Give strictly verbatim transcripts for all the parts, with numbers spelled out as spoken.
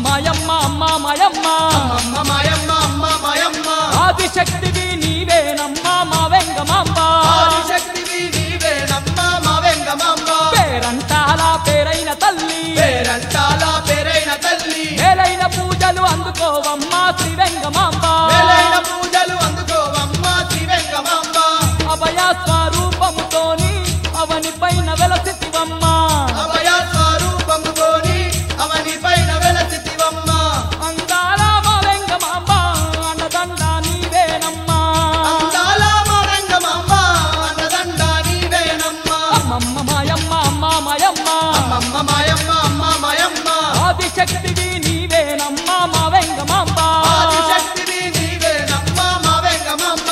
మాయమ్మ అమ్మ మాయమ్మ అమ్మ మాయమ్మ అమ్మ మాయమ్మ ఆదిశక్తివి నీవేనమ్మా మా వెంగమాంబ ఆదిశక్తివి నీవేనమ్మా మా వెంగమాంబ పేరంటాల పేరైన తల్లి పేరంటాల పేరైన తల్లి మేలైన పూజలు అందుకోవమ్మా శ్రీ వెంగమాంబ మేలైన పూజలు అందుకోవమ్మా శ్రీ వెంగమాంబ అభయ స్వరూపముతోని అవని పైన వెలసితివమ్మా అభయ స్వరూపముతోని అవని పైన వెలసితివమ్మా అందాల మా వెంగమాంబ అన్నదండ నీవేనమ్మా అందాల మా వెంగమాంబ అన్నదండ నీవేనమ్మా అమ్మమ్మ మాయమ్మ అమ్మ మాయమ్మ అమ్మ మాయమ్మ అమ్మ మాయమ్మ ఆదిశక్తివి నీవేనమ్మా మా వెంగమాంబ ఆదిశక్తివి నీవేనమ్మా మా వెంగమాంబ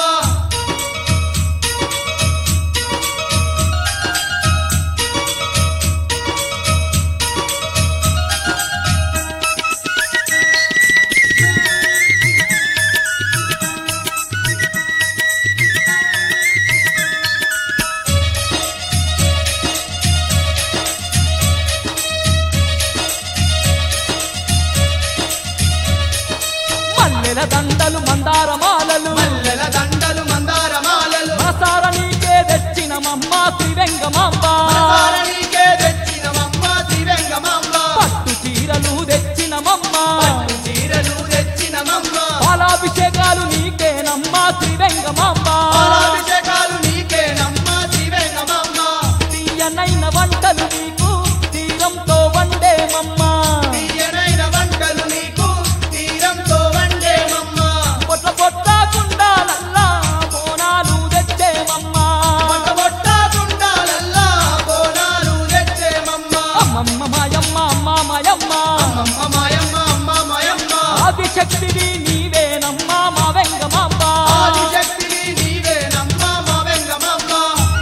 మల్లెల దండలు మందారమాలలు మల్లెల దండలు మందారమాలలు మనసార నీకే తెచ్చినమమ్మ శ్రీ వెంగమాంబ నీకే తెచ్చినమమ్మ శ్రీ వెంగమాంబ పట్టు చీరలు తెచ్చినమమ్మ పట్టు చీరలు తెచ్చినమమ్మ పాలాభిషేకాలు నీకేనమ్మా శ్రీ వెంగమాంబ పాలాభిషేకాలు నీకేనమ్మ శ్రీ వెంగమాంబ తీయనైన వంటలు నీకు తీరంతో వండేమమ్మా తీయనైన వంటలు నీకు తీరంతో వండేమమ్మ పొట్ల పొట్టకుండాలల్లా బోనాలు తెచ్చేమమ్మా మొట్ట మొట్ట కుండాలల్లా బోనాలు తెచ్చేమమ్మ అమ్మమ్మ మాయమ్మ అమ్మ మాయమ్మ అమ్మ మాయమ్మ అమ్మ మాయమ్మ ఆదిశక్తివి నీవేనమ్మా మా వెంగమాంబ ఆదిశక్తివి నీవేనమ్మా మా వెంగమాంబ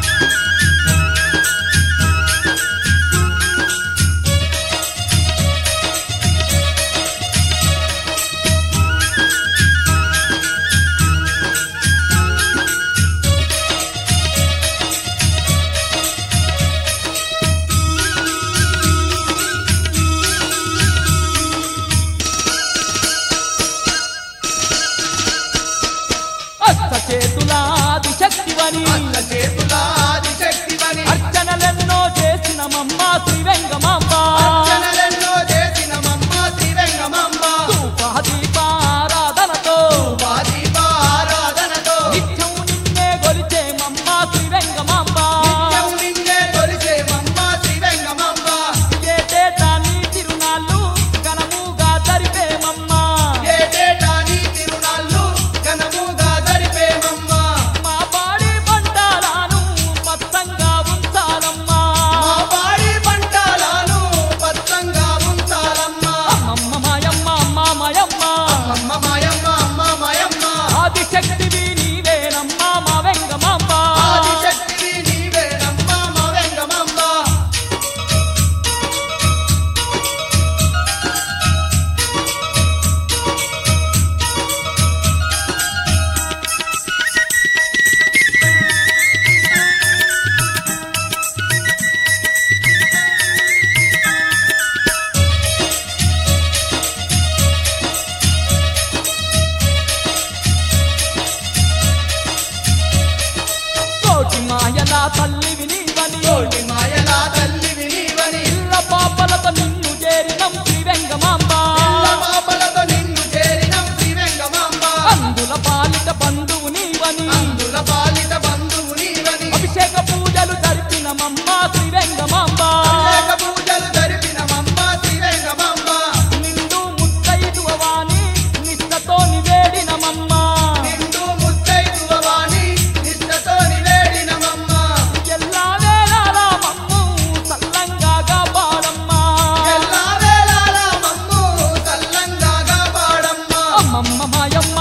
అష్ట చేతుల ఆదిశక్తివని అల్ల చేతుల ఆదిశక్తివని అర్చనలెన్నో చేసినమమ్మ శ్రీ వెంగమాంబ అర్చనలెన్నో చేసినమమ్మ శ్రీ వెంగమాంబ ధూప దీపారాధనతో దీప ఆరాధనతో నిత్యం నిన్నే గొలిచేమమ్మ శ్రీ వెంగమాంబ నిత్యం నిన్నే కొలిచేమమ్మ శ్రీ వెంగమాంబ ఏటేటా నీ తిరునాళ్ళు ఘనముగా జరిపేమమ్మ ఏటేటా నీ తిరునాళ్ళు ఘనముగా జరిపేమమ్మ మా పాడి పంటలను పచ్చంగా ఉంచాలమ్మా మా పాడి పంటలను పచ్చంగా ఉంచాలమ్మా అమ్మమ్మ మాయమ్మ అమ్మ మాయమ్మ అమ్మ మాయమ్మ అమ్మ మాయమ్మ ఆదిశక్తివి నీవేనమ్మా మా వెంగమాంబ ఆదిశక్తివి నీవేనమ్మా మా వెంగమాంబ కోటి మాయల తల్లివి నీవని కోటి మాయల తల్లివి నీవని ఇళ్ళ పాపలతో నిన్ను చేరినం శ్రీ వెంగమాంబ పిల్ల పాపలతో నిన్ను చేరినం శ్రీ వెంగమాంబ అందుల పాలిట బంధువు నీవని అందుల పాలిత బంధువు నీవని అభిషేక పూజలు జరిపినమమ్మ శ్రీ వెంగమాంబ అభిషేక పూజలు జరిపినమమ్మ శ్రీ వెంగమాంబ నిండు ముత్తైదువవాని నిష్టతో నివేడినమమ్మ నిండు ముత్తైదువవాని నిష్టతో నివేడినమమ్మ ఎల్లా వేళలా మమ్ము సల్లంగా కాపాడమ్మా ఎల్లా వేళలా మమ్ము సల్లంగా కాపాడమ్మ అమ్మమ్మ మాయమ్మ